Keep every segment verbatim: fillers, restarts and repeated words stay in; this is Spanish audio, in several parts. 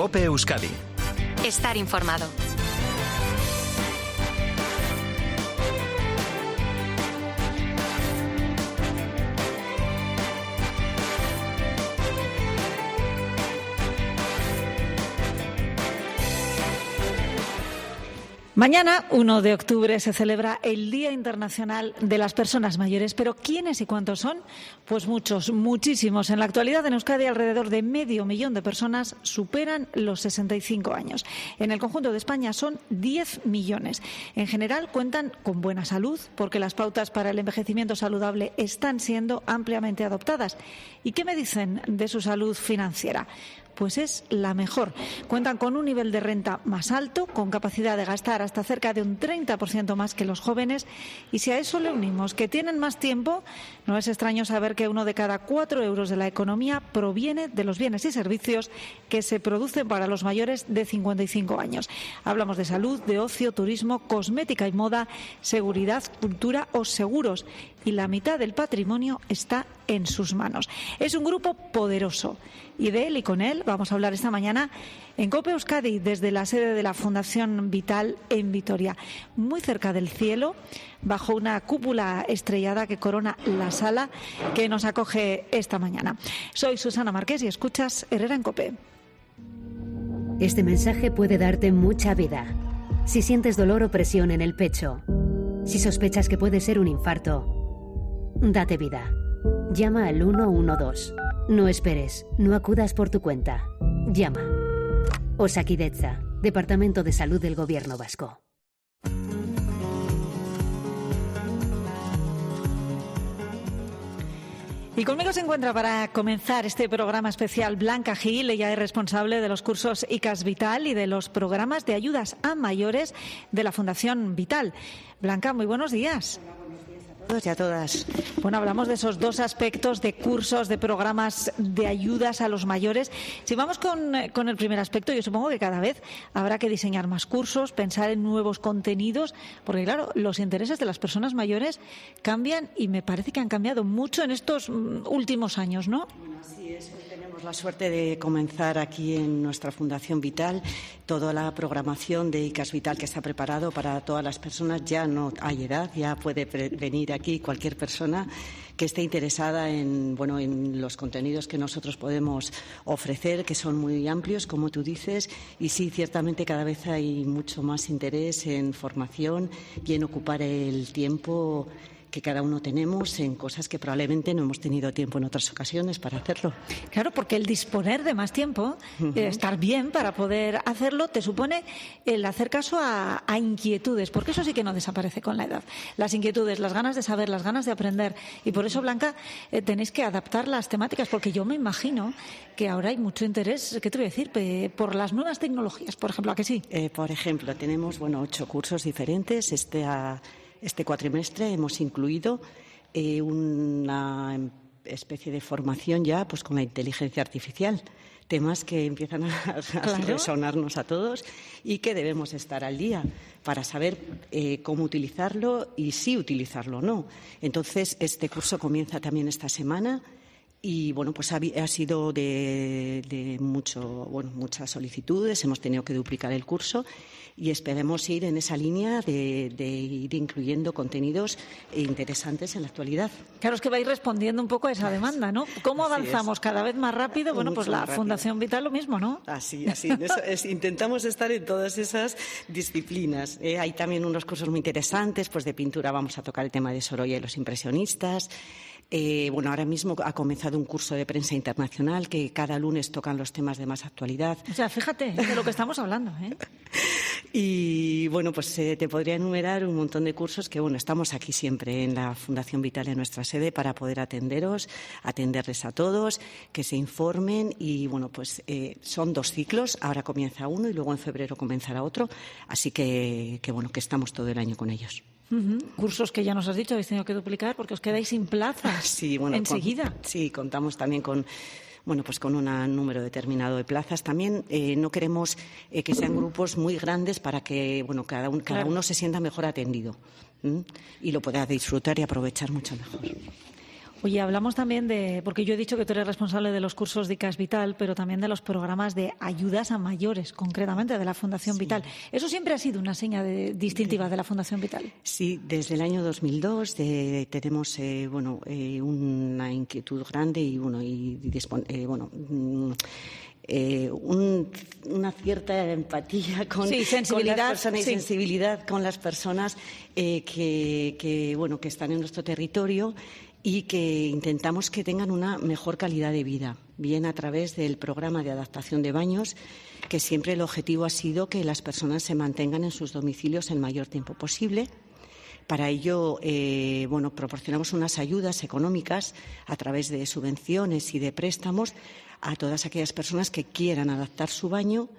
COPE Euskadi. Estar informado. Mañana, uno de octubre, se celebra el Día Internacional de las Personas Mayores. ¿Pero quiénes y cuántos son? Pues muchos, muchísimos. En la actualidad, en Euskadi, alrededor de medio millón de personas superan los sesenta y cinco años. En el conjunto de España son diez millones. En general, cuentan con buena salud, porque las pautas para el envejecimiento saludable están siendo ampliamente adoptadas. ¿Y qué me dicen de su salud financiera? Pues es la mejor. Cuentan con un nivel de renta más alto, con capacidad de gastar hasta cerca de un treinta por ciento más que los jóvenes. Y si a eso le unimos que tienen más tiempo, no es extraño saber que uno de cada cuatro euros de la economía proviene de los bienes y servicios que se producen para los mayores de cincuenta y cinco años. Hablamos de salud, de ocio, turismo, cosmética y moda, seguridad, cultura o seguros. Y la mitad del patrimonio está en sus manos. Es un grupo poderoso. Y de él y con él vamos a hablar esta mañana en COPE Euskadi, desde la sede de la Fundación Vital en Vitoria, muy cerca del cielo, bajo una cúpula estrellada que corona la sala que nos acoge esta mañana. Soy Susana Márquez y escuchas Herrera en COPE. Este mensaje puede darte mucha vida. Si sientes dolor o presión en el pecho, si sospechas que puede ser un infarto, date vida. Llama al uno uno dos. No esperes, no acudas por tu cuenta. Llama. Osakidetza, Departamento de Salud del Gobierno Vasco. Y conmigo se encuentra para comenzar este programa especial Blanca Gil. Ella es responsable de los cursos ICAS Vital y de los programas de ayudas a mayores de la Fundación Vital. Blanca, muy buenos días. Todos y a todas. Bueno, hablamos de esos dos aspectos de cursos, de programas de ayudas a los mayores. Si vamos con, con el primer aspecto, yo supongo que cada vez habrá que diseñar más cursos, pensar en nuevos contenidos, porque claro, los intereses de las personas mayores cambian y me parece que han cambiado mucho en estos últimos años, ¿no? Así es, hoy tenemos la suerte de comenzar aquí en nuestra Fundación Vital toda la programación de ICAS Vital que está preparado para todas las personas. Ya no hay edad, ya puede venir aquí cualquier persona que esté interesada en, bueno, en los contenidos que nosotros podemos ofrecer, que son muy amplios, como tú dices, y sí, ciertamente cada vez hay mucho más interés en formación y en ocupar el tiempo que cada uno tenemos en cosas que probablemente no hemos tenido tiempo en otras ocasiones para hacerlo. Claro, porque el disponer de más tiempo, uh-huh. eh, estar bien para poder hacerlo, te supone el hacer caso a, a inquietudes, porque eso sí que no desaparece con la edad. Las inquietudes, las ganas de saber, las ganas de aprender. Y por eso, Blanca, eh, tenéis que adaptar las temáticas, porque yo me imagino que ahora hay mucho interés, ¿qué te voy a decir?, Pe- por las nuevas tecnologías, por ejemplo, ¿a que sí? Eh, por ejemplo, tenemos bueno ocho cursos diferentes. Este a Este cuatrimestre hemos incluido eh, una especie de formación ya pues con la inteligencia artificial, temas que empiezan a, a claro. resonarnos a todos y que debemos estar al día para saber eh, cómo utilizarlo y si utilizarlo o no. Entonces, este curso comienza también esta semana. Y bueno, pues ha, ha sido de, de mucho, bueno, muchas solicitudes, hemos tenido que duplicar el curso y esperemos ir en esa línea de, de ir incluyendo contenidos interesantes en la actualidad. Claro, es que vais respondiendo un poco a esa demanda, ¿no? ¿Cómo avanzamos cada vez más rápido? Bueno, Mucho pues la Fundación Vital lo mismo, ¿no? Así, así. Eso es, intentamos estar en todas esas disciplinas. Eh, hay también unos cursos muy interesantes, pues de pintura vamos a tocar el tema de Sorolla y los impresionistas. Eh, bueno, ahora mismo ha comenzado un curso de prensa internacional que cada lunes tocan los temas de más actualidad. O sea, fíjate de lo que estamos hablando, ¿eh? Y bueno, pues eh, te podría enumerar un montón de cursos que, bueno, estamos aquí siempre en la Fundación Vital, en nuestra sede, para poder atenderos, atenderles a todos, que se informen y, bueno, pues eh, son dos ciclos, ahora comienza uno y luego en febrero comenzará otro, así que, que bueno, que estamos todo el año con ellos. Uh-huh. Cursos que ya nos has dicho habéis tenido que duplicar porque os quedáis sin plazas sí, bueno, enseguida. Con, sí, contamos también con bueno, pues con un número determinado de plazas. También eh, no queremos eh, que sean grupos muy grandes para que bueno, cada, un, cada claro. uno se sienta mejor atendido ¿m? y lo pueda disfrutar y aprovechar mucho mejor. Oye, hablamos también de, porque yo he dicho que tú eres responsable de los cursos de I C A S Vital, pero también de los programas de ayudas a mayores, concretamente de la Fundación Sí. Vital. ¿Eso siempre ha sido una seña de, distintiva de la Fundación Vital? Sí, desde el año dos mil dos de, tenemos eh, bueno, eh, una inquietud grande y, bueno, y, y dispon, eh, bueno, mm, Eh, un, una cierta empatía con, sí, sensibilidad, con las personas y sí. sensibilidad con las personas eh, que, que, bueno, que están en nuestro territorio y que intentamos que tengan una mejor calidad de vida, bien a través del programa de adaptación de baños, que siempre el objetivo ha sido que las personas se mantengan en sus domicilios el mayor tiempo posible. Para ello, eh, bueno, proporcionamos unas ayudas económicas a través de subvenciones y de préstamos a todas aquellas personas que quieran adaptar su baño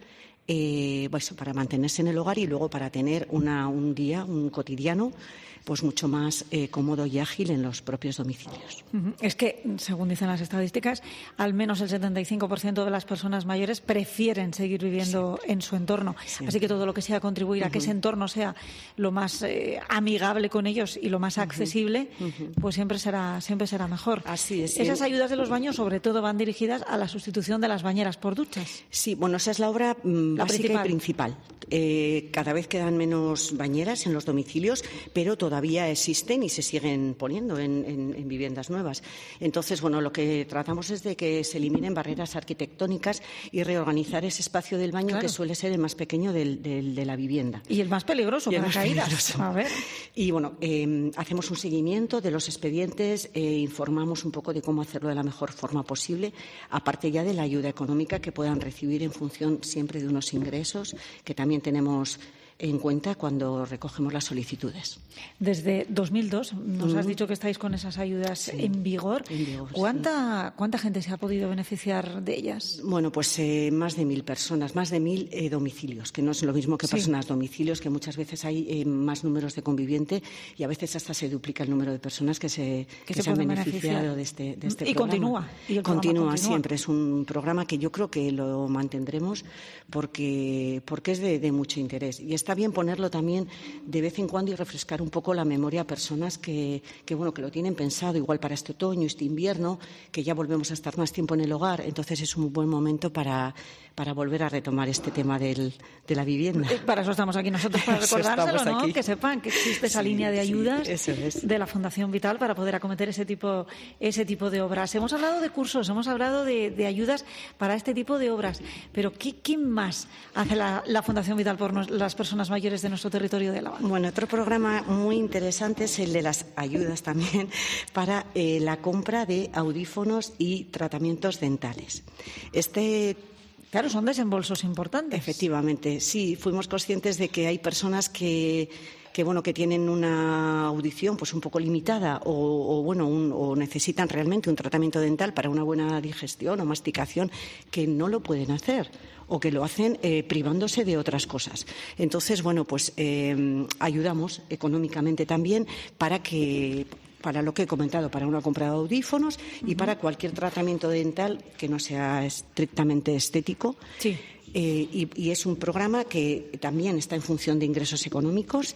eh, pues, para mantenerse en el hogar y luego para tener una, un día, un cotidiano, pues mucho más eh, cómodo y ágil en los propios domicilios. Es que, según dicen las estadísticas, al menos el setenta y cinco por ciento de las personas mayores prefieren seguir viviendo sí. en su entorno. Sí. Así que todo lo que sea contribuir uh-huh. a que ese entorno sea lo más eh, amigable con ellos y lo más accesible, uh-huh. pues siempre será, siempre será mejor. Así es. Esas ayudas de los baños, sobre todo, van dirigidas a la sustitución de las bañeras por duchas. Sí, bueno, esa es la obra mm, la básica principal. y principal. Eh, cada vez quedan menos bañeras en los domicilios, pero todavía existen y se siguen poniendo en, en, en viviendas nuevas. Entonces, bueno, lo que tratamos es de que se eliminen barreras arquitectónicas y reorganizar ese espacio del baño claro. que suele ser el más pequeño del, del, de la vivienda. Y el más peligroso para caídas. Peligroso. A ver. Y bueno, eh, hacemos un seguimiento de los expedientes, eh, informamos un poco de cómo hacerlo de la mejor forma posible, aparte ya de la ayuda económica que puedan recibir en función siempre de unos ingresos que también tenemos en cuenta cuando recogemos las solicitudes. Desde dos mil dos nos uh-huh. has dicho que estáis con esas ayudas sí, en vigor. En vigor ¿Cuánta, sí. ¿Cuánta gente se ha podido beneficiar de ellas? Bueno, pues eh, más de mil personas, más de mil eh, domicilios, que no es lo mismo que personas, sí. domicilios, que muchas veces hay eh, más números de conviviente y a veces hasta se duplica el número de personas que se, que que se, se han beneficiado beneficiar. de este, de este y programa. Continúa, y el continúa. continúa Siempre. Es un programa que yo creo que lo mantendremos porque, porque es de, de mucho interés. Y está bien ponerlo también de vez en cuando y refrescar un poco la memoria a personas que, que, bueno, que lo tienen pensado igual para este otoño, este invierno, que ya volvemos a estar más tiempo en el hogar. Entonces es un buen momento para, para volver a retomar este tema del, de la vivienda. Para eso estamos aquí nosotros, para recordárselo, ¿no? Aquí. Que sepan que existe esa sí, línea de ayudas sí, eso es. de la Fundación Vital para poder acometer ese tipo, ese tipo de obras. Hemos hablado de cursos, hemos hablado de, de ayudas para este tipo de obras, pero ¿qué, qué más hace la, la Fundación Vital por nos, las personas mayores de nuestro territorio de Álava? Bueno, otro programa muy interesante es el de las ayudas también para eh, la compra de audífonos y tratamientos dentales. Este Claro, son desembolsos importantes. Efectivamente, sí, fuimos conscientes de que hay personas que, que bueno, que tienen una audición pues un poco limitada o, o bueno, un, o necesitan realmente un tratamiento dental para una buena digestión o masticación que no lo pueden hacer o que lo hacen eh, privándose de otras cosas. Entonces, bueno, pues eh, ayudamos económicamente también para que para lo que he comentado, para una compra de audífonos y uh-huh. para cualquier tratamiento dental que no sea estrictamente estético. Sí. Eh, y, y es un programa que también está en función de ingresos económicos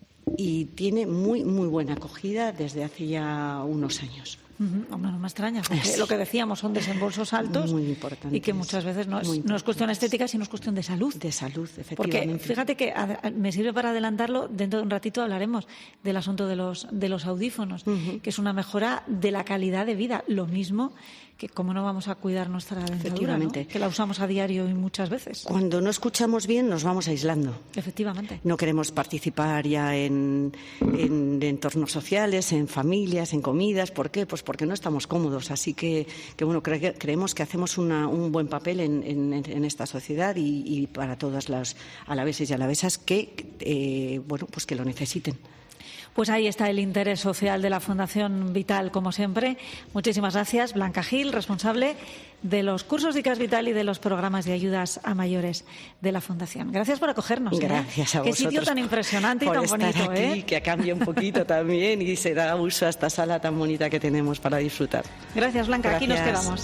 y tiene muy, muy buena acogida desde hace ya unos años. Uh-huh. No me extraña, porque sí. lo que decíamos son desembolsos altos muy importantes, y que muchas veces no es, no es cuestión estética, sino es cuestión de salud. De salud, efectivamente. Porque fíjate que a, me sirve para adelantarlo, dentro de un ratito hablaremos del asunto de los, de los audífonos, uh-huh. que es una mejora de la calidad de vida. Lo mismo que cómo no vamos a cuidar nuestra dentadura, ¿no? Que la usamos a diario y muchas veces. Cuando no escuchamos bien nos vamos aislando. Efectivamente. No queremos participar ya en, en, en entornos sociales, en familias, en comidas. ¿Por qué? Pues porque no estamos cómodos. Así que, que bueno, cre- creemos que hacemos una, un buen papel en, en, en esta sociedad y, y para todas las alaveses y alavesas que, eh, bueno, pues que lo necesiten. Pues ahí está el interés social de la Fundación Vital, como siempre. Muchísimas gracias, Blanca Gil, responsable de los cursos de I C A S Vital y de los programas de ayudas a mayores de la Fundación. Gracias por acogernos. Gracias ¿eh? a Qué vosotros. Qué sitio tan impresionante y por tan estar bonito, aquí, ¿eh? Que cambia un poquito también y se da uso a esta sala tan bonita que tenemos para disfrutar. Gracias, Blanca. Gracias. Aquí nos quedamos.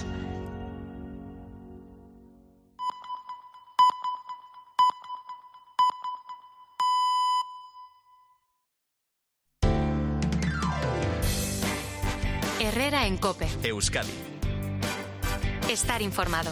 Herrera en COPE. Euskadi. Estar informado.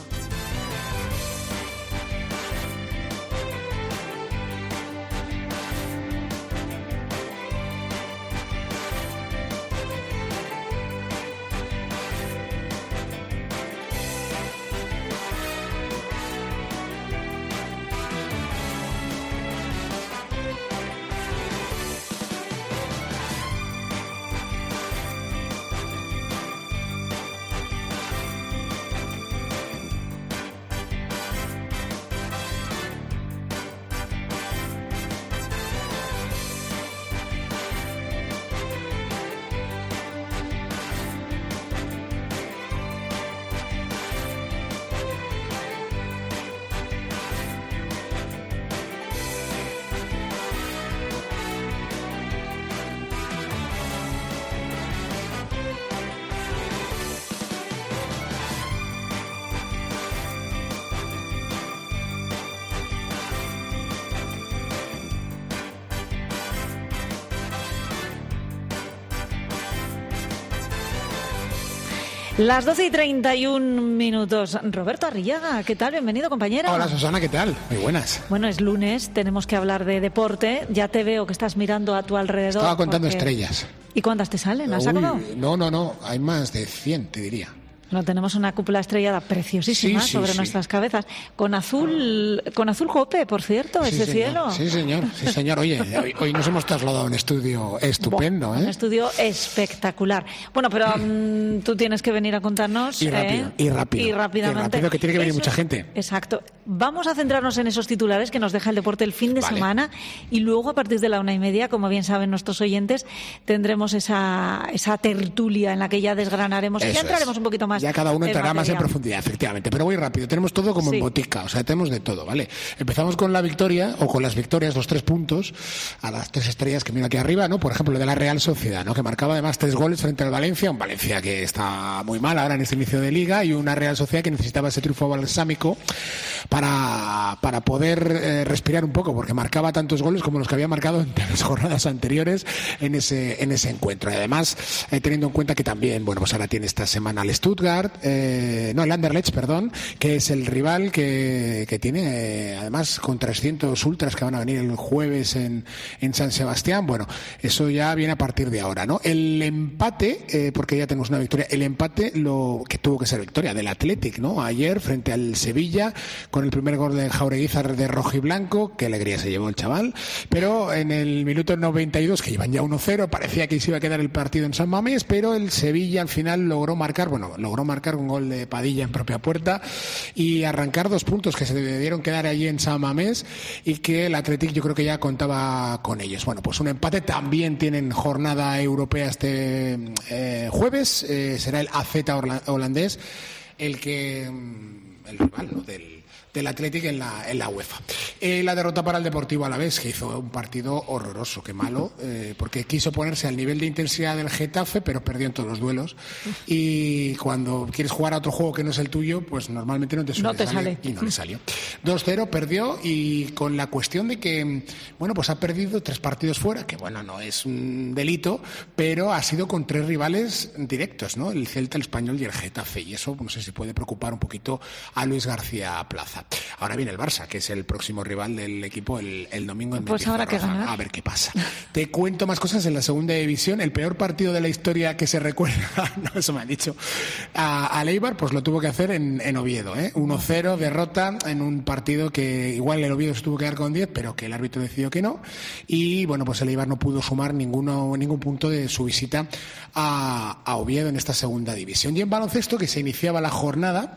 Las doce y treinta y un minutos. Roberto Arrillaga, ¿qué tal? Bienvenido, compañero. Hola, Susana, ¿qué tal? Muy buenas. Bueno, es lunes, tenemos que hablar de deporte. Ya te veo que estás mirando a tu alrededor. Estaba contando porque... estrellas. ¿Y cuántas te salen? ¿Has Uy, sacado? No, no, no. Hay más de cien, te diría. No, tenemos una cúpula estrellada preciosísima sí, sí, sobre sí. nuestras cabezas. Con azul, con azul cope, por cierto, Sí, ese señor. cielo. Sí, señor. Sí, señor. Oye, hoy, hoy nos hemos trasladado a un estudio estupendo, Buah, ¿eh? Un estudio espectacular. Bueno, pero um, tú tienes que venir a contarnos. Y rápido, ¿eh? y rápido. Y rápidamente. Y rápido, que tiene que venir Eso, mucha gente. Exacto. Vamos a centrarnos en esos titulares que nos deja el deporte el fin de Vale. semana y luego a partir de la una y media, como bien saben nuestros oyentes, tendremos esa, esa tertulia en la que ya desgranaremos y Eso ya entraremos es. un poquito más. Ya cada uno en entrará más en materia. profundidad, efectivamente. Pero voy rápido. Tenemos todo como Sí. en botica. O sea, tenemos de todo, ¿vale? Empezamos con la victoria, o con las victorias, los tres puntos, a las tres estrellas que miro aquí arriba, ¿no? Por ejemplo, lo de la Real Sociedad, ¿no? Que marcaba además tres goles frente al Valencia. Un Valencia que está muy mal ahora en este inicio de liga y una Real Sociedad que necesitaba ese triunfo balsámico para, para poder eh, respirar un poco, porque marcaba tantos goles como los que había marcado en las jornadas anteriores en ese, en ese encuentro. Y además, eh, teniendo en cuenta que también, bueno, pues ahora tiene esta semana el Stuttgart, eh, no, el Anderlecht, perdón, que es el rival que, que tiene, eh, además, con trescientos ultras que van a venir el jueves en, en San Sebastián. Bueno, eso ya viene a partir de ahora, ¿no? El empate, eh, porque ya tenemos una victoria, el empate, lo que tuvo que ser victoria del Athletic, ¿no? Ayer, frente al Sevilla, con el primer gol de Jaureguizar de rojo y blanco, qué alegría se llevó el chaval, pero en el minuto noventa y dos, que iban ya uno cero, parecía que se iba a quedar el partido en San Mamés, pero el Sevilla al final logró marcar, bueno, logró marcar un gol de Padilla en propia puerta y arrancar dos puntos que se debieron quedar allí en San Mamés y que el Athletic yo creo que ya contaba con ellos. Bueno, pues un empate. También tienen jornada europea este eh, jueves, eh, será el A Z holandés el que el rival, ¿no? del del Athletic en la, en la UEFA. Eh, la derrota para el Deportivo Alavés, que hizo un partido horroroso, qué malo, eh, porque quiso ponerse al nivel de intensidad del Getafe, pero perdió en todos los duelos. Y cuando quieres jugar a otro juego que no es el tuyo, pues normalmente no te suele No te salir, sale. y no le salió. dos cero, perdió, y con la cuestión de que, bueno, pues ha perdido tres partidos fuera, que bueno, no es un delito, pero ha sido con tres rivales directos, ¿no? El Celta, el Español y el Getafe, y eso no sé si puede preocupar un poquito a Luis García Plaza. Ahora viene el Barça, que es el próximo rival del equipo el, el domingo en Pues habrá que Mendizorroza. ganar. A ver qué pasa. Te cuento más cosas en la segunda división. El peor partido de la historia que se recuerda, no, eso me han dicho, a, a Eibar, pues lo tuvo que hacer en, en Oviedo, ¿eh? uno cero, derrota en un partido que igual el Oviedo se tuvo que quedar con diez, pero que el árbitro decidió que no. Y bueno, pues el Eibar no pudo sumar ninguno, ningún punto de su visita a, a Oviedo en esta segunda división. Y en baloncesto, que se iniciaba la jornada,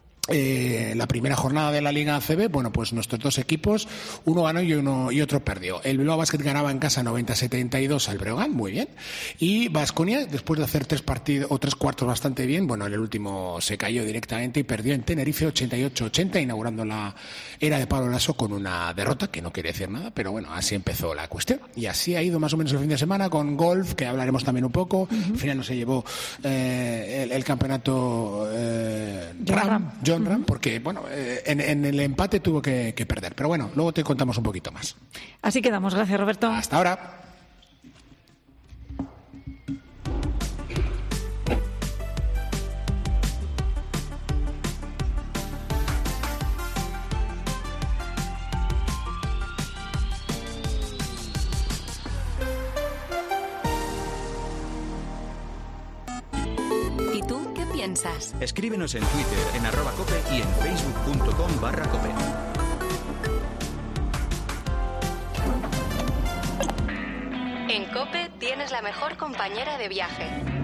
Eh, la primera jornada de la Liga A C B, bueno, pues nuestros dos equipos, uno ganó y uno y otro perdió. El Bilbao Basket ganaba en casa noventa a setenta y dos al Breogán, muy bien. Y Baskonia, después de hacer tres partidos o tres cuartos bastante bien, bueno, en el último se cayó directamente y perdió en Tenerife ochenta y ocho a ochenta, inaugurando la era de Pablo Lasso con una derrota, que no quiere decir nada, pero bueno, así empezó la cuestión. Y así ha ido más o menos el fin de semana con golf, que hablaremos también un poco. Uh-huh. Al final no se llevó eh, el, el campeonato eh, Ram, Ram. John Ram, porque bueno, eh, en, en el empate tuvo que, que perder. Pero bueno, luego te contamos un poquito más. Así quedamos. Gracias, Roberto. Hasta ahora. piensas. Escríbenos en Twitter, en arroba cope y en facebook.com barra cope. En COPE tienes la mejor compañera de viaje.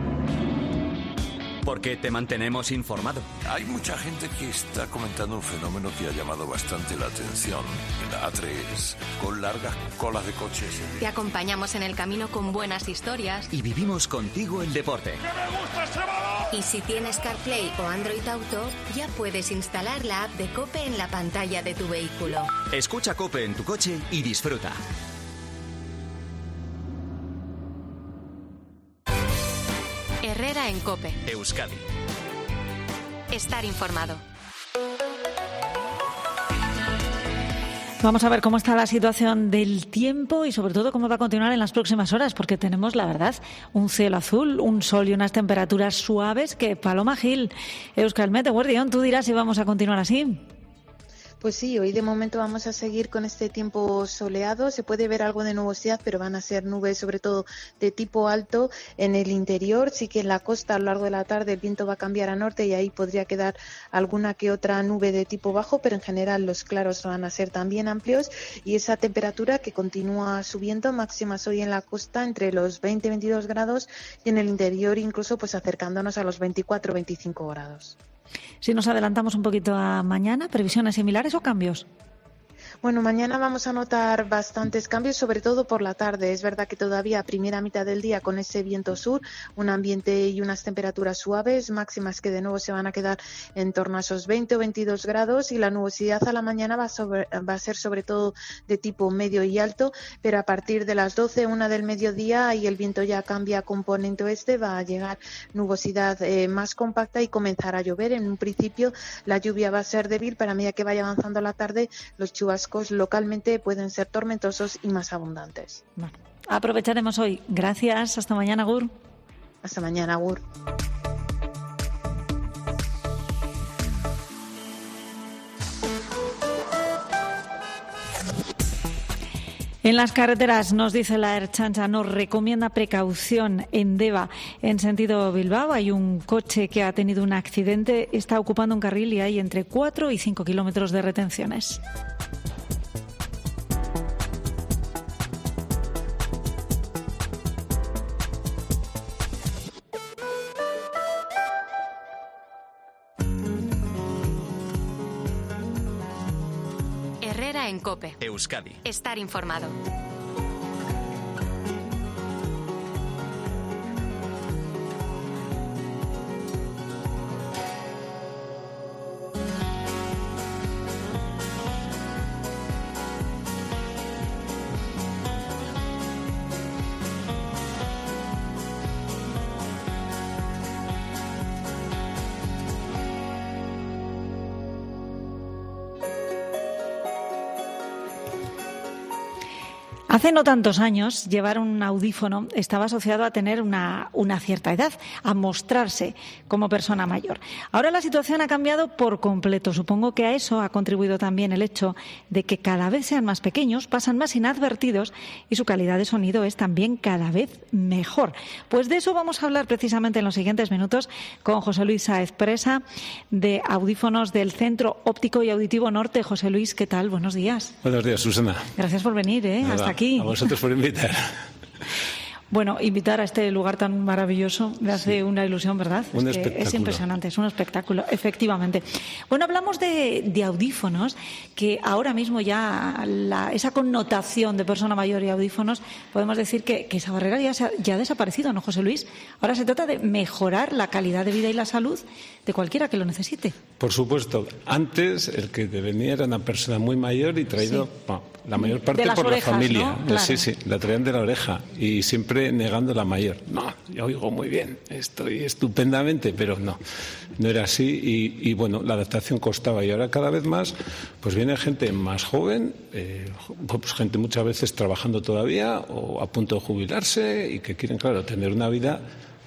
Porque te mantenemos informado. Hay mucha gente que está comentando un fenómeno que ha llamado bastante la atención. En la A tres, con largas colas de coches. Te acompañamos en el camino con buenas historias. Y vivimos contigo el deporte. ¡Que me gusta ese balón! Y si tienes CarPlay o Android Auto, ya puedes instalar la app de COPE en la pantalla de tu vehículo. Escucha COPE en tu coche y disfruta. Herrera en COPE. Euskadi. Estar informado. Vamos a ver cómo está la situación del tiempo y sobre todo cómo va a continuar en las próximas horas, porque tenemos, la verdad, un cielo azul, un sol y unas temperaturas suaves que Paloma Gil, Euskalmet, Guardión, tú dirás si vamos a continuar así. Pues sí, hoy de momento vamos a seguir con este tiempo soleado. Se puede ver algo de nubosidad, pero van a ser nubes sobre todo de tipo alto en el interior. Sí que en la costa a lo largo de la tarde el viento va a cambiar a norte y ahí podría quedar alguna que otra nube de tipo bajo, pero en general los claros van a ser también amplios y esa temperatura que continúa subiendo, máximas hoy en la costa entre los veinte a veintidós grados y en el interior incluso pues acercándonos a los veinticuatro a veinticinco grados. Si nos adelantamos un poquito a mañana, ¿previsiones similares o cambios? Bueno, mañana vamos a notar bastantes cambios, sobre todo por la tarde. Es verdad que todavía a primera mitad del día con ese viento sur, un ambiente y unas temperaturas suaves, máximas que de nuevo se van a quedar en torno a esos veinte o veintidós grados y la nubosidad a la mañana va a, sobre, va a ser sobre todo de tipo medio y alto, pero a partir de las doce, una del mediodía y el viento ya cambia a componente oeste, va a llegar nubosidad eh, más compacta y comenzar a llover. En un principio la lluvia va a ser débil, pero a medida que vaya avanzando la tarde los chubascos localmente pueden ser tormentosos y más abundantes. Bueno, aprovecharemos hoy. Gracias. Hasta mañana, Gur. Hasta mañana, Gur. En las carreteras, nos dice la Ertzaintza, nos recomienda precaución en Deva, en sentido Bilbao. Hay un coche que ha tenido un accidente, está ocupando un carril y hay entre cuatro y cinco kilómetros de retenciones. Herrera en COPE. Euskadi. Estar informado. Hace no tantos años, llevar un audífono estaba asociado a tener una, una cierta edad, a mostrarse como persona mayor. Ahora la situación ha cambiado por completo. Supongo que a eso ha contribuido también el hecho de que cada vez sean más pequeños, pasan más inadvertidos y su calidad de sonido es también cada vez mejor. Pues de eso vamos a hablar precisamente en los siguientes minutos con José Luis Sáez Presa, de Audífonos del Centro Óptico y Auditivo Norte. José Luis, ¿qué tal? Buenos días. Buenos días, Susana. Gracias por venir, ¿eh? Hasta aquí. A vosotros por invitar. Bueno, invitar a este lugar tan maravilloso me hace sí. una ilusión, ¿verdad? Un es, que es impresionante, es un espectáculo, efectivamente. Bueno, hablamos de, de audífonos, que ahora mismo ya la, esa connotación de persona mayor y audífonos, podemos decir que, que esa barrera ya, se ha, ya ha desaparecido, ¿no, José Luis? Ahora se trata de mejorar la calidad de vida y la salud de cualquiera que lo necesite. Por supuesto. Antes el que te venía era una persona muy mayor y traído, sí. bueno, la mayor parte de las por orejas, la familia. ¿no? Claro. Sí, sí, la traían de la oreja y siempre negando la mayor. No, yo oigo muy bien, estoy estupendamente, pero no, no era así y, y bueno, la adaptación costaba y ahora cada vez más pues viene gente más joven, eh, pues gente muchas veces trabajando todavía o a punto de jubilarse y que quieren, claro, tener una vida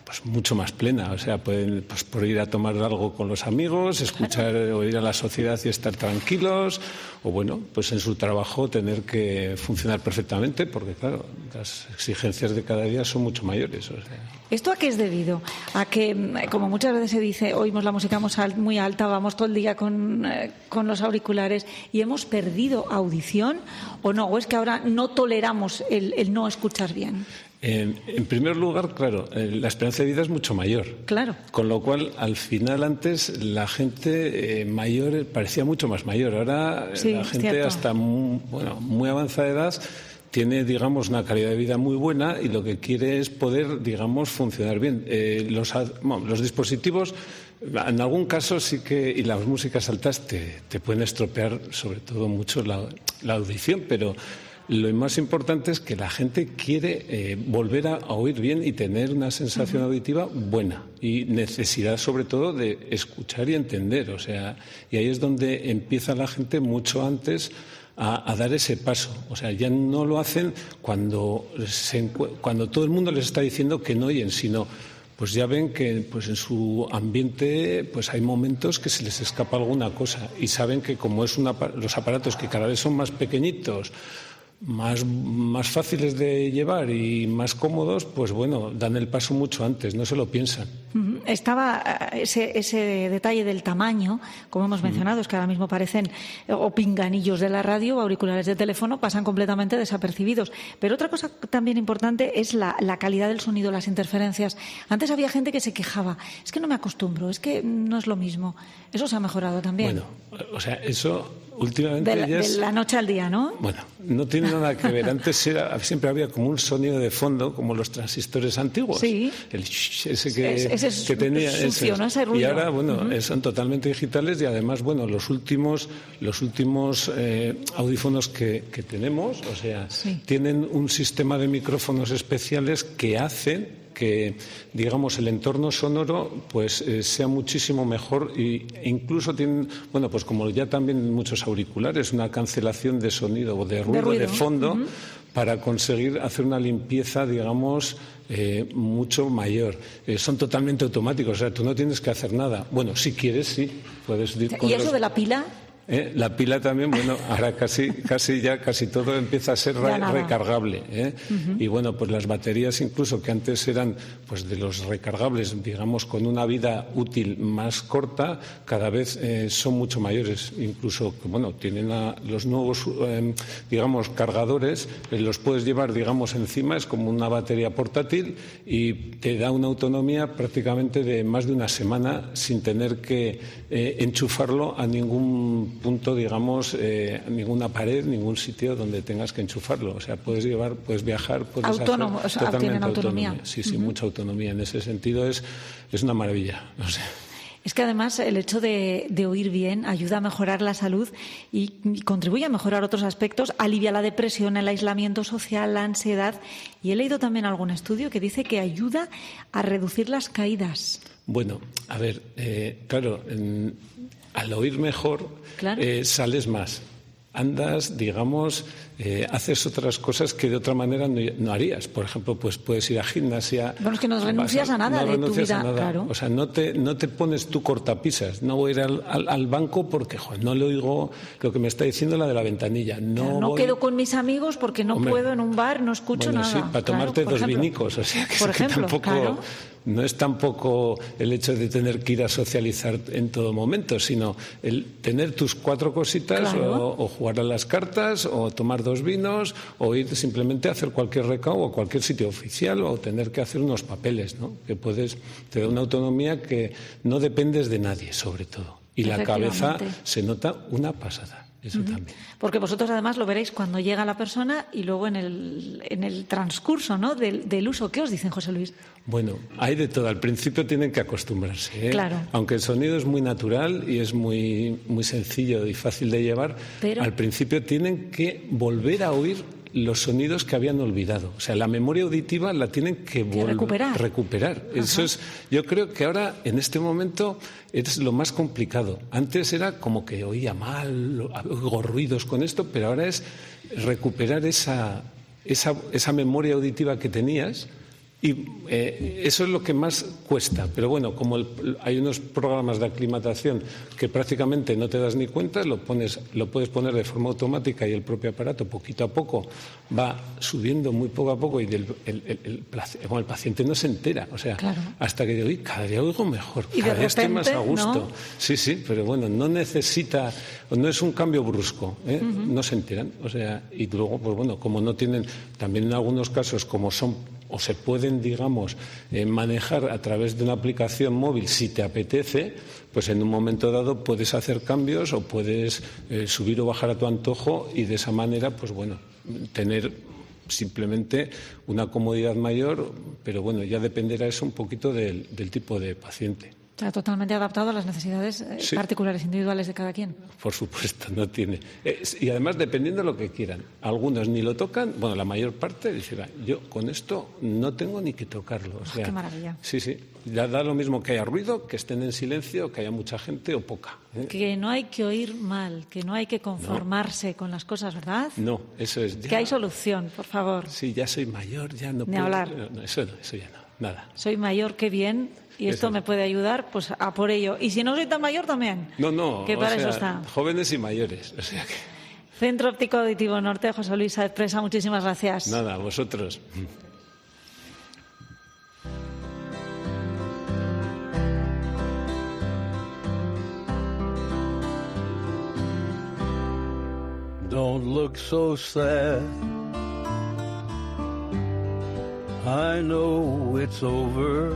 pues mucho más plena. O sea, pueden pues, por ir a tomar algo con los amigos, escuchar o ir a la sociedad y estar tranquilos, o bueno, pues en su trabajo tener que funcionar perfectamente, porque claro, las exigencias de cada día son mucho mayores. O sea. ¿Esto a qué es debido? A que, como muchas veces se dice, oímos la música muy alta, vamos todo el día con, eh, con los auriculares y hemos perdido audición, o no, o es que ahora no toleramos el, el no escuchar bien. En, en primer lugar, claro, la esperanza de vida es mucho mayor. Claro. Con lo cual, al final, antes la gente eh, mayor parecía mucho más mayor. Ahora sí, la gente cierto. hasta muy, bueno, muy avanzada edad tiene, digamos, una calidad de vida muy buena y lo que quiere es poder, digamos, funcionar bien. Eh, los, bueno, los dispositivos, en algún caso sí que, y las músicas altas te, te pueden estropear, sobre todo mucho la, la audición, pero lo más importante es que la gente quiere eh, volver a, a oír bien y tener una sensación uh-huh. auditiva buena y necesidad sobre todo de escuchar y entender. O sea, y ahí es donde empieza la gente mucho antes a, a dar ese paso. O sea, ya no lo hacen cuando, se, cuando todo el mundo les está diciendo que no oyen, sino pues ya ven que pues en su ambiente pues hay momentos que se les escapa alguna cosa y saben que como es una, los aparatos que cada vez son más pequeñitos, Más, más fáciles de llevar y más cómodos, pues bueno, dan el paso mucho antes, no se lo piensan. Estaba ese, ese detalle del tamaño, como hemos mencionado, es que ahora mismo parecen o pinganillos de la radio o auriculares de teléfono, pasan completamente desapercibidos. Pero otra cosa también importante es la, la calidad del sonido, las interferencias. Antes había gente que se quejaba, es que no me acostumbro, es que no es lo mismo. Eso se ha mejorado también. Bueno, o sea, eso últimamente de la, ya es... de la noche al día, ¿no? Bueno, no tiene nada que ver. Antes era, siempre había como un sonido de fondo, como los transistores antiguos. Sí. El sh, ese que, es, ese es que tenía. Sucio, ese, ¿no? Ese ruido. Y ahora, bueno, uh-huh. son totalmente digitales y además, bueno, los últimos, los últimos eh, audífonos que, que tenemos, o sea, sí. tienen un sistema de micrófonos especiales que hacen que, digamos, el entorno sonoro pues eh, sea muchísimo mejor y, e incluso tienen, bueno, pues como ya también muchos auriculares, una cancelación de sonido o de ruido de, ruido. de fondo uh-huh. para conseguir hacer una limpieza, digamos, eh, mucho mayor. Eh, son totalmente automáticos, o sea, tú no tienes que hacer nada. Bueno, si quieres, sí, puedes ir con ¿Y eso los... de la pila? ¿Eh? La pila también, bueno, ahora casi, casi ya casi todo empieza a ser re, recargable. ¿eh? Uh-huh. Y bueno, pues las baterías incluso que antes eran pues de los recargables, digamos, con una vida útil más corta, cada vez eh, son mucho mayores. Incluso, bueno, tienen a, los nuevos, eh, digamos, cargadores, eh, los puedes llevar, digamos, encima, es como una batería portátil y te da una autonomía prácticamente de más de una semana sin tener que eh, enchufarlo a ningún punto, digamos, eh, ninguna pared, ningún sitio donde tengas que enchufarlo. O sea, puedes llevar, puedes viajar, puedes autónomo, hacer o sea, totalmente tienen autonomía. autonomía. Sí, sí, uh-huh. mucha autonomía. En ese sentido es, es una maravilla. O sea. Es que además el hecho de, de oír bien ayuda a mejorar la salud y, y contribuye a mejorar otros aspectos, alivia la depresión, el aislamiento social, la ansiedad. Y he leído también algún estudio que dice que ayuda a reducir las caídas. Bueno, a ver, eh, claro, en, al oír mejor claro. eh, sales más. Andas, digamos, eh, haces otras cosas que de otra manera no, no harías. Por ejemplo, pues puedes ir a gimnasia. Bueno, es que no renuncias a, a nada no de tu vida, nada. Claro. O sea, no te, no te pones tú cortapisas. No voy a ir al, al, al banco porque joder, no le oigo lo que me está diciendo la de la ventanilla. No, claro, no voy... quedo con mis amigos porque no Hombre, puedo en un bar, no escucho bueno, nada. Sí, para tomarte claro, dos ejemplo. vinicos. O sea, que, por es que ejemplo, tampoco... claro. No es tampoco el hecho de tener que ir a socializar en todo momento, sino el tener tus cuatro cositas claro. o, o jugar a las cartas o tomar dos vinos o ir simplemente a hacer cualquier recao o cualquier sitio oficial o tener que hacer unos papeles, ¿no? Que puedes, te da una autonomía que no dependes de nadie, sobre todo. Y la cabeza se nota una pasada. Eso uh-huh. también. Porque vosotros además lo veréis cuando llega la persona y luego en el, en el transcurso, ¿no? del, del uso. ¿Qué os dicen, José Luis? Bueno, hay de todo. Al principio tienen que acostumbrarse. ¿eh? Claro. Aunque el sonido es muy natural y es muy, muy sencillo y fácil de llevar, Pero... al principio tienen que volver a oír los sonidos que habían olvidado. O sea, la memoria auditiva la tienen que volver recuperar. recuperar. Eso es, yo creo que ahora, en este momento, es lo más complicado. Antes era como que oía mal, oigo ruidos con esto, pero ahora es recuperar esa, esa, esa memoria auditiva que tenías Y eh, eso es lo que más cuesta. Pero bueno, como el, hay unos programas de aclimatación que prácticamente no te das ni cuenta, lo, pones, lo puedes poner de forma automática y el propio aparato poquito a poco va subiendo muy poco a poco y el, el, el, el, bueno, el paciente no se entera. O sea, claro. hasta que digo, cada día oigo mejor, y cada de día repente, estoy más a gusto. ¿no? Sí, sí, pero bueno, no necesita, no es un cambio brusco, ¿eh? Uh-huh. No se enteran. O sea, y luego, pues bueno, como no tienen, también en algunos casos, como son o se pueden, digamos, eh, manejar a través de una aplicación móvil si te apetece, pues en un momento dado puedes hacer cambios o puedes eh, subir o bajar a tu antojo y de esa manera, pues bueno, tener simplemente una comodidad mayor, pero bueno, ya dependerá eso un poquito del, del tipo de paciente. O sea, totalmente adaptado a las necesidades eh, sí. particulares, individuales de cada quien. Por supuesto, no tiene. Eh, y además, dependiendo de lo que quieran. Algunos ni lo tocan, bueno, la mayor parte dice, yo con esto no tengo ni que tocarlo. O sea, ¡qué maravilla! Sí, sí. Ya da lo mismo que haya ruido, que estén en silencio, que haya mucha gente o poca. ¿eh? Que no hay que oír mal, que no hay que conformarse no. con las cosas, ¿verdad? No, eso es. Ya... Que hay solución, por favor. Sí, ya soy mayor, ya no ni puedo. hablar. No, eso no, eso ya no, nada. Soy mayor, qué bien. Y esto eso. me puede ayudar, pues a por ello. Y si no soy tan mayor, también. No, no. Que para o sea, eso está. Jóvenes y mayores. O sea que... Centro Óptico Auditivo Norte, José Luis Sáez Presa, muchísimas gracias. Nada, a vosotros. Don't look so sad. I know it's over,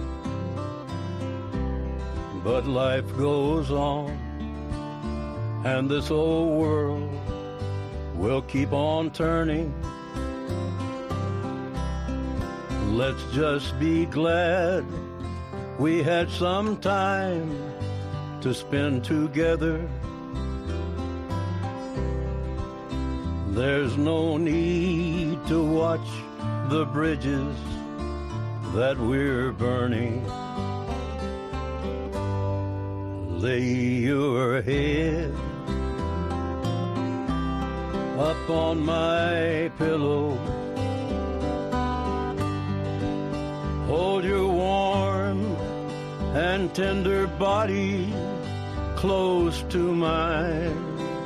but life goes on, and this old world will keep on turning. Let's just be glad we had some time to spend together. There's no need to watch the bridges that we're burning. Lay your head up on my pillow. Hold your warm and tender body close to mine.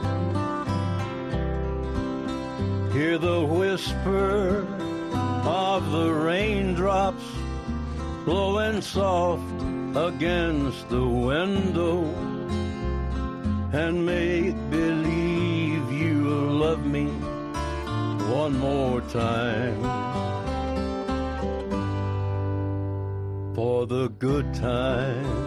Hear the whisper of the raindrops blowing soft against the window, and make believe you love me one more time. For the good times.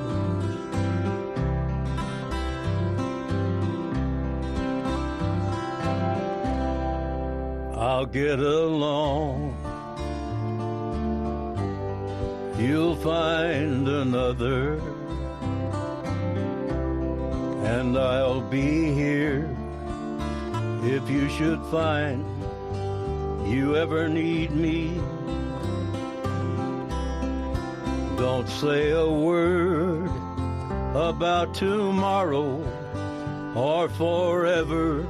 I'll get along. You'll find another, and I'll be here if you should find you ever need me. Don't say a word about tomorrow or forever.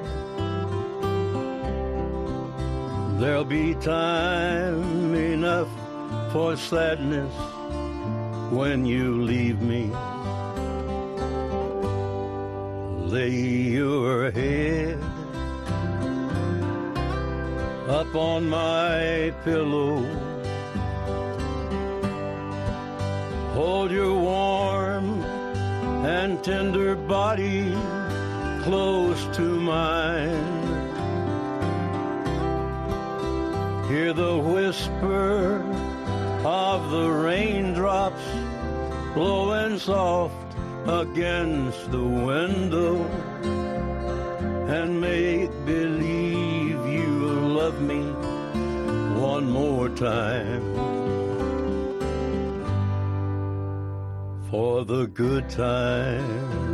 There'll be time enough for sadness when you leave me. Lay your head up on my pillow. Hold your warm and tender body close to mine. Hear the whisper of the raindrops blowing soft against the window, and make believe you love me one more time. For the good times.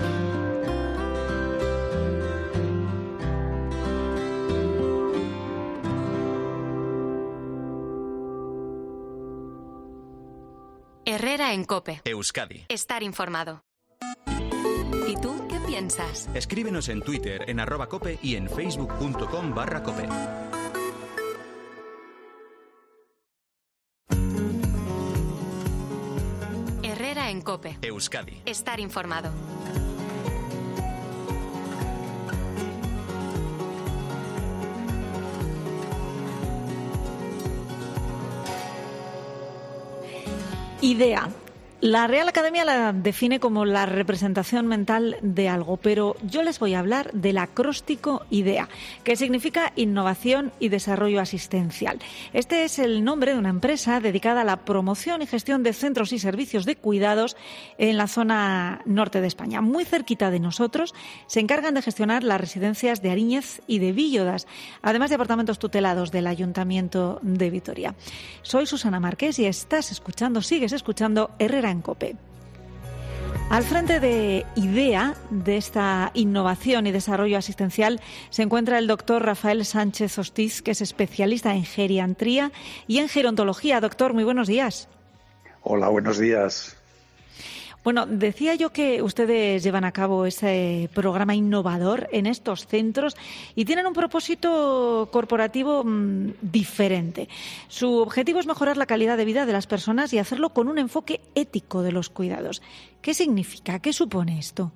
Herrera en COPE. Euskadi. Estar informado. ¿Y tú qué piensas? Escríbenos en Twitter, en arroba cope y en facebook punto com barra cope. en COPE. Euskadi. Estar informado. Idea. La Real Academia la define como la representación mental de algo, pero yo les voy a hablar del acróstico IDEA, que significa Innovación y Desarrollo Asistencial. Este es el nombre de una empresa dedicada a la promoción y gestión de centros y servicios de cuidados en la zona norte de España. Muy cerquita de nosotros se encargan de gestionar las residencias de Ariñez y de Víllodas, además de apartamentos tutelados del Ayuntamiento de Vitoria. Soy Susana Márquez y estás escuchando, sigues escuchando Herrera en COPE. Al frente de IDEA, de esta innovación y desarrollo asistencial, se encuentra el doctor Rafael Sánchez Hostiz, que es especialista en geriatría y en gerontología. Doctor, muy buenos días. Hola, buenos días. Bueno, decía yo que ustedes llevan a cabo ese programa innovador en estos centros y tienen un propósito corporativo mmm, diferente. Su objetivo es mejorar la calidad de vida de las personas y hacerlo con un enfoque ético de los cuidados. ¿Qué significa? ¿Qué supone esto?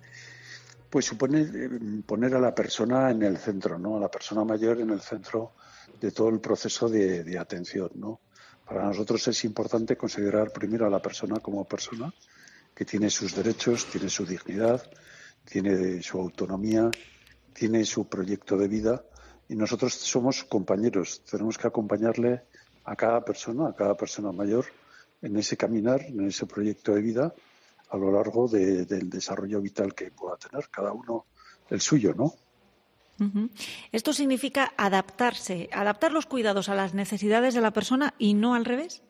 Pues supone poner a la persona en el centro, ¿no? A la persona mayor en el centro de todo el proceso de, de atención, ¿no? Para nosotros es importante considerar primero a la persona como persona, que tiene sus derechos, tiene su dignidad, tiene su autonomía, tiene su proyecto de vida y nosotros somos compañeros. Tenemos que acompañarle a cada persona, a cada persona mayor en ese caminar, en ese proyecto de vida a lo largo de, del desarrollo vital que pueda tener cada uno el suyo, ¿no? Uh-huh. Esto significa adaptarse, adaptar los cuidados a las necesidades de la persona y no al revés.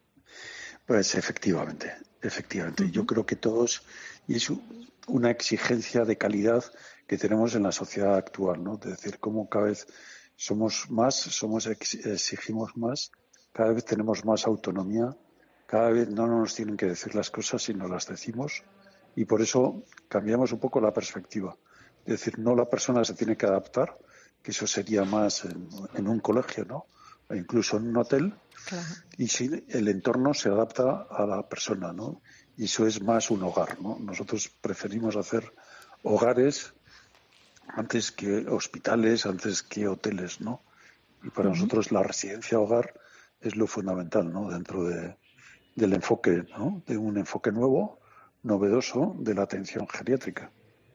Pues efectivamente, efectivamente. Uh-huh. Yo creo que todos, y es una exigencia de calidad que tenemos en la sociedad actual, ¿no? Es decir, cómo cada vez somos más, somos exigimos más, cada vez tenemos más autonomía, cada vez no nos tienen que decir las cosas sino las decimos y por eso cambiamos un poco la perspectiva. Es decir, no la persona se tiene que adaptar, que eso sería más en, en un colegio, ¿no? O incluso en un hotel. Claro. Y si el entorno se adapta a la persona, ¿no? Y eso es más un hogar, ¿no? Nosotros preferimos hacer hogares antes que hospitales, antes que hoteles, ¿no? Y para uh-huh. nosotros la residencia hogar es lo fundamental, ¿no? Dentro de, del enfoque, ¿no? De un enfoque nuevo, novedoso de la atención geriátrica.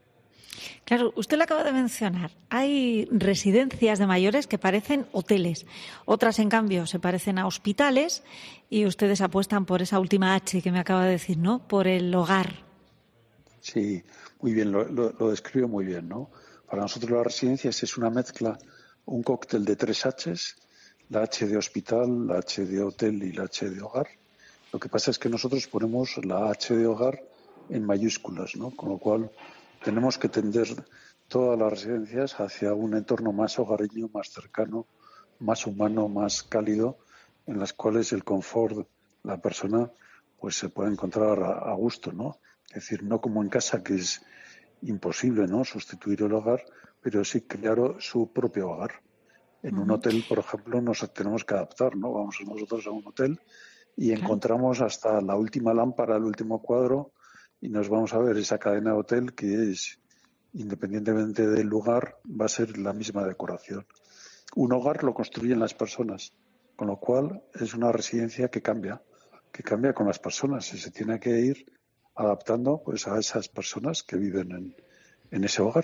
Claro, usted lo acaba de mencionar. Hay residencias de mayores que parecen hoteles. Otras, en cambio, se parecen a hospitales y ustedes apuestan por esa última H que me acaba de decir, ¿no? Por el hogar. Sí, muy bien, lo, lo, lo describo muy bien, ¿no? Para nosotros las residencias es una mezcla, un cóctel de tres Hs, la H de hospital, la H de hotel y la H de hogar. Lo que pasa es que nosotros ponemos la H de hogar en mayúsculas, ¿no? Con lo cual tenemos que tender todas las residencias hacia un entorno más hogareño, más cercano, más humano, más cálido, en las cuales el confort, la persona, pues se puede encontrar a, a gusto, ¿no? Es decir, no como en casa, que es imposible, ¿no? Sustituir el hogar, pero sí crear su propio hogar. En uh-huh. un hotel, por ejemplo, nos tenemos que adaptar, ¿no? Vamos nosotros a un hotel y claro. encontramos hasta la última lámpara, el último cuadro, y nos vamos a ver esa cadena de hotel que es, independientemente del lugar, va a ser la misma decoración. Un hogar lo construyen las personas, con lo cual es una residencia que cambia, que cambia con las personas y se tiene que ir adaptando pues a esas personas que viven en, en ese hogar.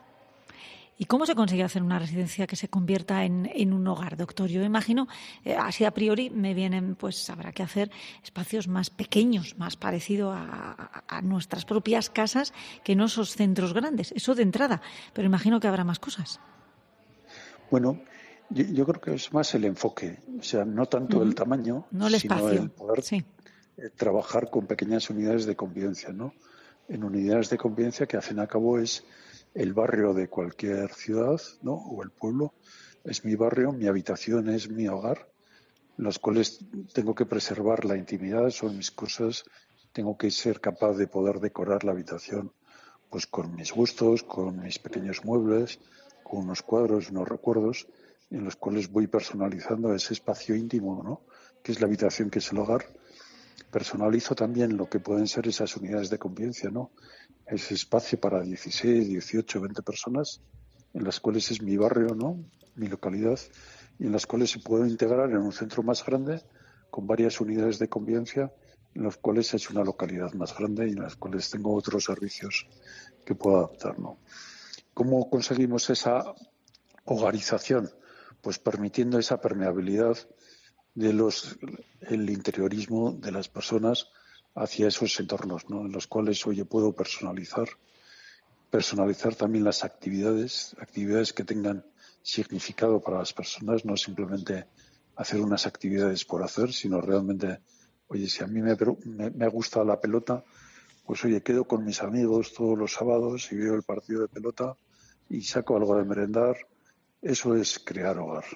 ¿Y cómo se consigue hacer una residencia que se convierta en, en un hogar, doctor? Yo imagino, eh, así a priori me vienen, pues habrá que hacer espacios más pequeños, más parecidos a, a, a nuestras propias casas, que no esos centros grandes. Eso de entrada, pero imagino que habrá más cosas. Bueno, yo, yo creo que es más el enfoque, o sea, no tanto uh-huh. el tamaño, no el sino espacio. el poder sí. trabajar con pequeñas unidades de convivencia, ¿no? En unidades de convivencia que, al fin y al cabo, es el barrio de cualquier ciudad, ¿no? O el pueblo. Es mi barrio, mi habitación es mi hogar, los cuales tengo que preservar la intimidad, son mis cosas, tengo que ser capaz de poder decorar la habitación pues con mis gustos, con mis pequeños muebles, con unos cuadros, unos recuerdos, en los cuales voy personalizando ese espacio íntimo, ¿no? Que es la habitación, que es el hogar. Personalizo también lo que pueden ser esas unidades de convivencia, ¿no? Ese espacio para dieciséis, dieciocho, veinte personas, en las cuales es mi barrio, ¿no? Mi localidad, y en las cuales se puede integrar en un centro más grande con varias unidades de convivencia, en las cuales es una localidad más grande y en las cuales tengo otros servicios que puedo adaptar, ¿no? ¿Cómo conseguimos esa hogarización? Pues permitiendo esa permeabilidad de los el interiorismo de las personas hacia esos entornos, ¿no? En los cuales, oye, puedo personalizar, personalizar también las actividades, actividades que tengan significado para las personas, no simplemente hacer unas actividades por hacer, sino realmente, oye, si a mí me, me, me gusta la pelota, pues oye, quedo con mis amigos todos los sábados y veo el partido de pelota y saco algo de merendar. Eso es crear hogar.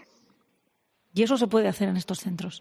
¿Y eso se puede hacer en estos centros?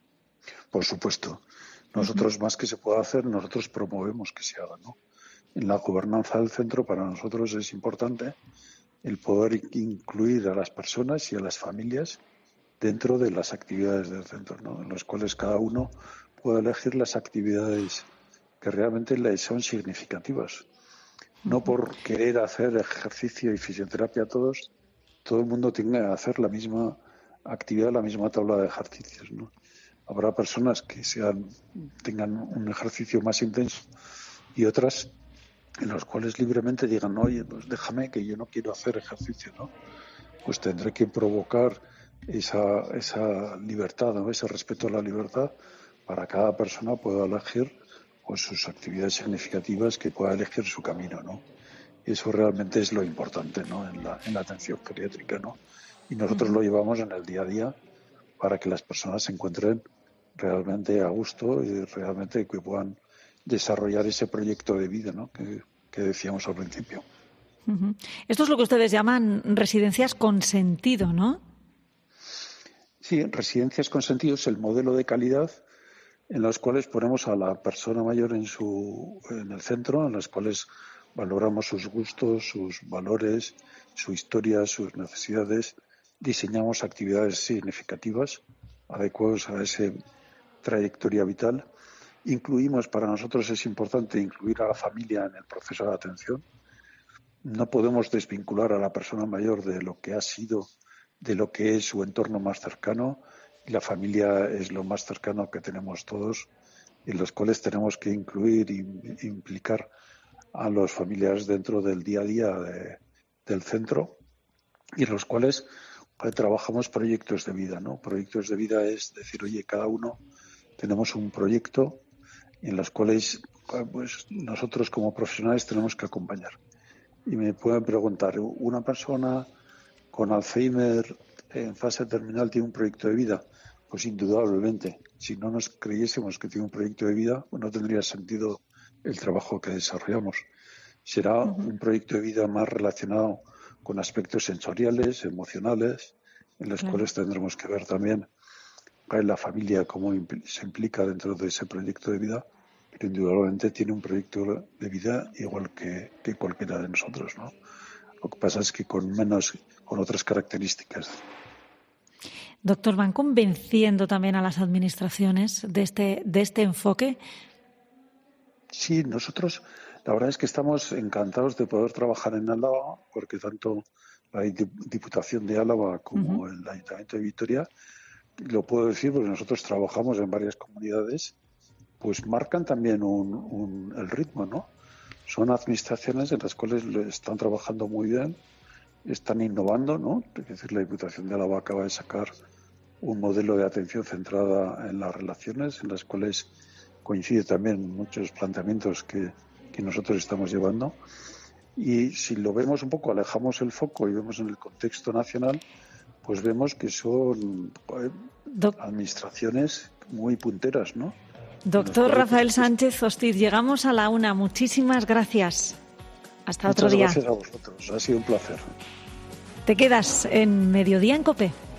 Por supuesto. Nosotros, uh-huh. más que se pueda hacer, nosotros promovemos que se haga, ¿no? En la gobernanza del centro, para nosotros es importante el poder incluir a las personas y a las familias dentro de las actividades del centro, ¿no? En las cuales cada uno puede elegir las actividades que realmente le son significativas. No por querer hacer ejercicio y fisioterapia a todos, todo el mundo tenga que hacer la misma actividad, la misma tabla de ejercicios, ¿no? Habrá personas que sean tengan un ejercicio más intenso y otras en las cuales libremente digan, oye, pues déjame que yo no quiero hacer ejercicio, ¿no? Pues tendré que provocar esa esa libertad, ¿no? Ese respeto a la libertad para cada persona pueda elegir pues sus actividades significativas, que pueda elegir su camino, ¿no? Y eso realmente es lo importante, ¿no? En la, en la atención geriátrica, ¿no? Y nosotros lo llevamos en el día a día para que las personas se encuentren realmente a gusto y realmente que puedan desarrollar ese proyecto de vida, ¿no? que, que decíamos al principio. Uh-huh. Esto es lo que ustedes llaman residencias con sentido, ¿no? Sí, residencias con sentido es el modelo de calidad en los cuales ponemos a la persona mayor en su en el centro, en los cuales valoramos sus gustos, sus valores, su historia, sus necesidades, diseñamos actividades significativas adecuadas a esa trayectoria vital. Incluimos, para nosotros es importante incluir a la familia en el proceso de atención. No podemos desvincular a la persona mayor de lo que ha sido, de lo que es su entorno más cercano, y la familia es lo más cercano que tenemos todos, en los cuales tenemos que incluir e implicar a los familiares dentro del día a día de, del centro, y en los cuales pues, trabajamos proyectos de vida, ¿no? Proyectos de vida es decir, oye, cada uno tenemos un proyecto en los cuales pues nosotros como profesionales tenemos que acompañar. Y me pueden preguntar, ¿una persona con Alzheimer en fase terminal tiene un proyecto de vida? Pues indudablemente. Si no nos creyésemos que tiene un proyecto de vida, pues no tendría sentido el trabajo que desarrollamos. Será uh-huh. un proyecto de vida más relacionado con aspectos sensoriales, emocionales, en los claro. cuales tendremos que ver también la familia cómo impl- se implica dentro de ese proyecto de vida, pero indudablemente tiene un proyecto de vida igual que, que cualquiera de nosotros, ¿no? Lo que pasa es que con menos, con otras características. Doctor, ¿van convenciendo también a las administraciones de este, de este enfoque? Sí, nosotros la verdad es que estamos encantados de poder trabajar en Álava, porque tanto la Diputación de Álava como uh-huh. el Ayuntamiento de Vitoria, lo puedo decir porque nosotros trabajamos en varias comunidades, pues marcan también un, un, el ritmo, ¿no? Son administraciones en las cuales están trabajando muy bien, están innovando, ¿no? Es decir, la Diputación de Álava acaba de sacar un modelo de atención centrada en las relaciones, en las cuales coincide también muchos planteamientos que, que nosotros estamos llevando. Y si lo vemos un poco, alejamos el foco y vemos en el contexto nacional, pues vemos que son eh, Doc- administraciones muy punteras, ¿no? Doctor Rafael Sánchez Hostiz, llegamos a la una. Muchísimas gracias. Hasta Muchas otro día. Gracias a vosotros. Ha sido un placer. Te quedas en Mediodía en COPE.